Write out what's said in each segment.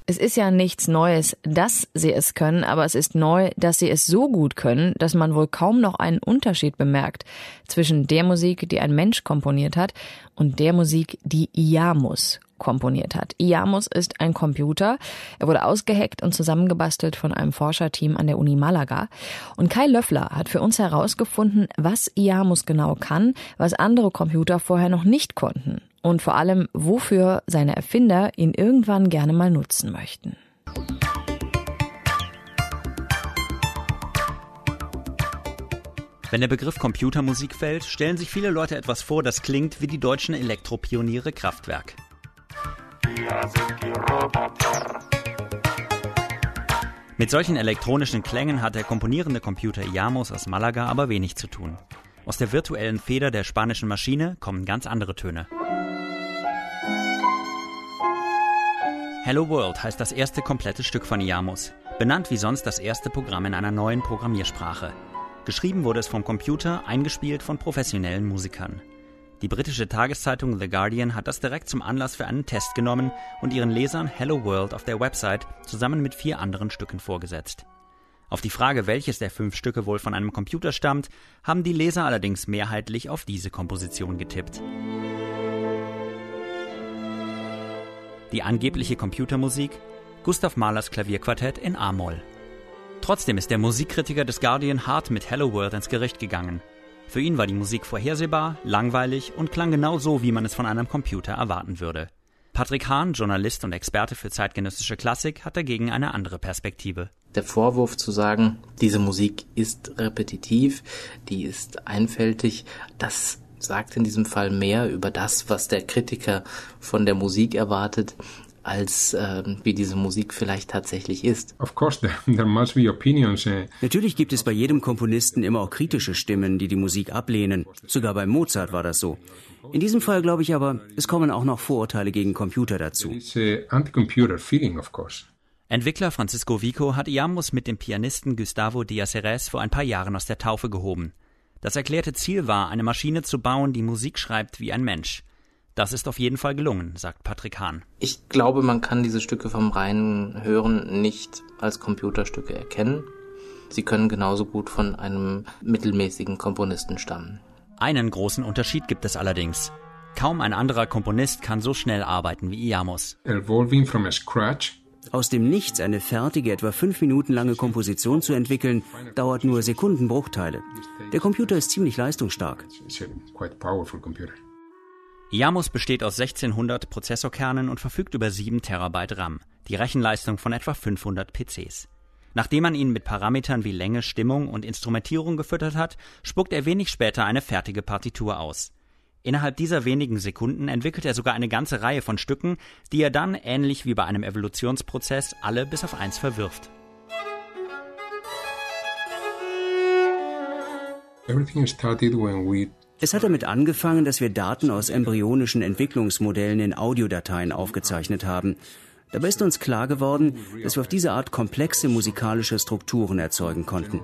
Es ist ja nichts Neues, dass sie es können, aber es ist neu, dass sie es so gut können, dass man wohl kaum noch einen Unterschied bemerkt zwischen der Musik, die ein Mensch komponiert hat, und der Musik, die IAMUS komponiert hat. IAMUS ist ein Computer. Er wurde ausgehackt und zusammengebastelt von einem Forscherteam an der Uni Malaga. Und Kai Löffler hat für uns herausgefunden, was IAMUS genau kann, was andere Computer vorher noch nicht konnten. Und vor allem, wofür seine Erfinder ihn irgendwann gerne mal nutzen möchten. Wenn der Begriff Computermusik fällt, stellen sich viele Leute etwas vor, das klingt wie die deutschen Elektropioniere Kraftwerk. Mit solchen elektronischen Klängen hat der komponierende Computer IAMUS aus Malaga aber wenig zu tun. Aus der virtuellen Feder der spanischen Maschine kommen ganz andere Töne. Hello World heißt das erste komplette Stück von IAMUS, benannt wie sonst das erste Programm in einer neuen Programmiersprache. Geschrieben wurde es vom Computer, eingespielt von professionellen Musikern. Die britische Tageszeitung The Guardian hat das direkt zum Anlass für einen Test genommen und ihren Lesern Hello World auf der Website zusammen mit 4 anderen Stücken vorgesetzt. Auf die Frage, welches der 5 Stücke wohl von einem Computer stammt, haben die Leser allerdings mehrheitlich auf diese Komposition getippt. Die angebliche Computermusik? Gustav Mahlers Klavierquartett in A-Moll. Trotzdem ist der Musikkritiker des Guardian hart mit Hello World ins Gericht gegangen. Für ihn war die Musik vorhersehbar, langweilig und klang genau so, wie man es von einem Computer erwarten würde. Patrick Hahn, Journalist und Experte für zeitgenössische Klassik, hat dagegen eine andere Perspektive. Der Vorwurf zu sagen, diese Musik ist repetitiv, die ist einfältig, das sagt in diesem Fall mehr über das, was der Kritiker von der Musik erwartet, als wie diese Musik vielleicht tatsächlich ist. Of course, there must be opinions. Natürlich gibt es bei jedem Komponisten immer auch kritische Stimmen, die die Musik ablehnen. Sogar bei Mozart war das so. In diesem Fall glaube ich aber, es kommen auch noch Vorurteile gegen Computer dazu. It's an anti-computer feeling, of course. Entwickler Francisco Vico hat IAMUS mit dem Pianisten Gustavo Díaz-Serés vor ein paar Jahren aus der Taufe gehoben. Das erklärte Ziel war, eine Maschine zu bauen, die Musik schreibt wie ein Mensch. Das ist auf jeden Fall gelungen, sagt Patrick Hahn. Ich glaube, man kann diese Stücke vom reinen Hören nicht als Computerstücke erkennen. Sie können genauso gut von einem mittelmäßigen Komponisten stammen. Einen großen Unterschied gibt es allerdings. Kaum ein anderer Komponist kann so schnell arbeiten wie IAMUS. Evolving from scratch. Aus dem Nichts eine fertige, etwa 5 Minuten lange Komposition zu entwickeln, dauert nur Sekundenbruchteile. Der Computer ist ziemlich leistungsstark. It's a quite powerful computer. IAMUS besteht aus 1600 Prozessorkernen und verfügt über 7 Terabyte RAM, die Rechenleistung von etwa 500 PCs. Nachdem man ihn mit Parametern wie Länge, Stimmung und Instrumentierung gefüttert hat, spuckt er wenig später eine fertige Partitur aus. Innerhalb dieser wenigen Sekunden entwickelt er sogar eine ganze Reihe von Stücken, die er dann, ähnlich wie bei einem Evolutionsprozess, alle bis auf eins verwirft. Es hat damit angefangen, dass wir Daten aus embryonischen Entwicklungsmodellen in Audiodateien aufgezeichnet haben. Dabei ist uns klar geworden, dass wir auf diese Art komplexe musikalische Strukturen erzeugen konnten.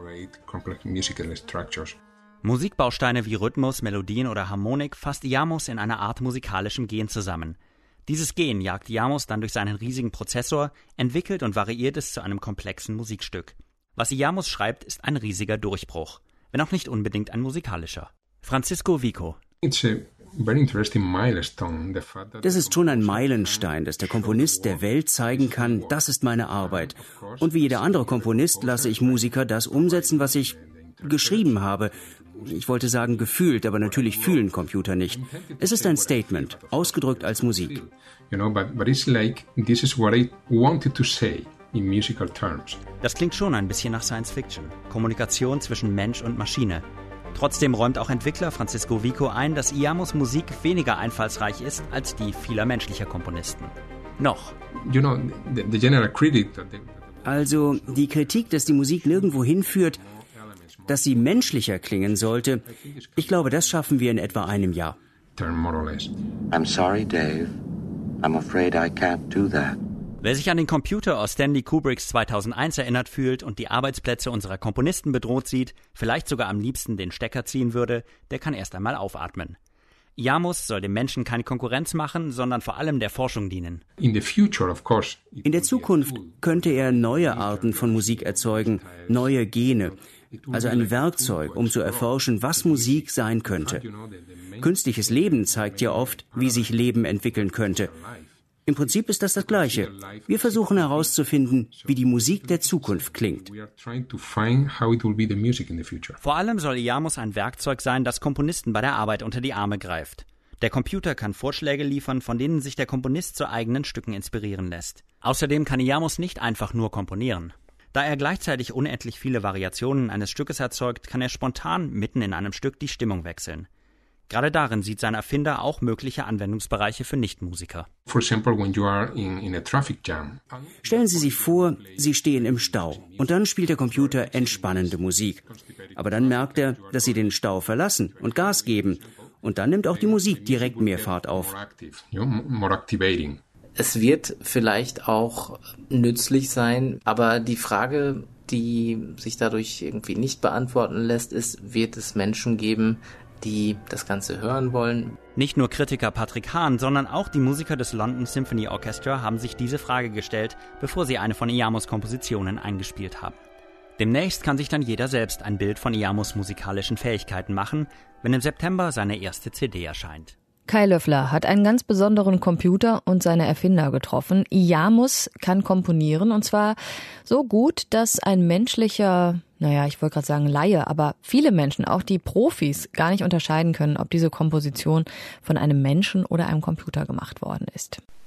Musikbausteine wie Rhythmus, Melodien oder Harmonik fasst IAMUS in einer Art musikalischem Gen zusammen. Dieses Gen jagt IAMUS dann durch seinen riesigen Prozessor, entwickelt und variiert es zu einem komplexen Musikstück. Was IAMUS schreibt, ist ein riesiger Durchbruch, wenn auch nicht unbedingt ein musikalischer. Francisco Vico. It's a very interesting milestone. Das ist schon ein Meilenstein, dass der Komponist der Welt zeigen kann, das ist meine Arbeit. Und wie jeder andere Komponist lasse ich Musiker das umsetzen, was ich geschrieben habe. Ich wollte sagen gefühlt, aber natürlich fühlen Computer nicht. Es ist ein Statement, ausgedrückt als Musik. But it's like, this is what I wanted to say in musical terms. Das klingt schon ein bisschen nach Science Fiction. Kommunikation zwischen Mensch und Maschine. Trotzdem räumt auch Entwickler Francisco Vico ein, dass IAMUS Musik weniger einfallsreich ist als die vieler menschlicher Komponisten. Noch. The general critic. Also die Kritik, dass die Musik nirgendwo hinführt, dass sie menschlicher klingen sollte, ich glaube, das schaffen wir in etwa einem Jahr. I'm sorry, Dave. I'm afraid I can't do that. Wer sich an den Computer aus Stanley Kubricks 2001 erinnert fühlt und die Arbeitsplätze unserer Komponisten bedroht sieht, vielleicht sogar am liebsten den Stecker ziehen würde, der kann erst einmal aufatmen. IAMUS soll dem Menschen keine Konkurrenz machen, sondern vor allem der Forschung dienen. In der Zukunft könnte er neue Arten von Musik erzeugen, neue Gene, also ein Werkzeug, um zu erforschen, was Musik sein könnte. Künstliches Leben zeigt ja oft, wie sich Leben entwickeln könnte. Im Prinzip ist das Gleiche. Wir versuchen herauszufinden, wie die Musik der Zukunft klingt. Vor allem soll IAMUS ein Werkzeug sein, das Komponisten bei der Arbeit unter die Arme greift. Der Computer kann Vorschläge liefern, von denen sich der Komponist zu eigenen Stücken inspirieren lässt. Außerdem kann IAMUS nicht einfach nur komponieren. Da er gleichzeitig unendlich viele Variationen eines Stückes erzeugt, kann er spontan mitten in einem Stück die Stimmung wechseln. Gerade darin sieht sein Erfinder auch mögliche Anwendungsbereiche für Nichtmusiker. Stellen Sie sich vor, Sie stehen im Stau und dann spielt der Computer entspannende Musik. Aber dann merkt er, dass Sie den Stau verlassen und Gas geben. Und dann nimmt auch die Musik direkt mehr Fahrt auf. Es wird vielleicht auch nützlich sein, aber die Frage, die sich dadurch irgendwie nicht beantworten lässt, ist, wird es Menschen geben, die das Ganze hören wollen? Nicht nur Kritiker Patrick Hahn, sondern auch die Musiker des London Symphony Orchestra haben sich diese Frage gestellt, bevor sie eine von IAMUS Kompositionen eingespielt haben. Demnächst kann sich dann jeder selbst ein Bild von IAMUS musikalischen Fähigkeiten machen, wenn im September seine erste CD erscheint. Kai Löffler hat einen ganz besonderen Computer und seine Erfinder getroffen. IAMUS kann komponieren und zwar so gut, dass ein menschlicher, ich wollte gerade sagen Laie, aber viele Menschen, auch die Profis, gar nicht unterscheiden können, ob diese Komposition von einem Menschen oder einem Computer gemacht worden ist.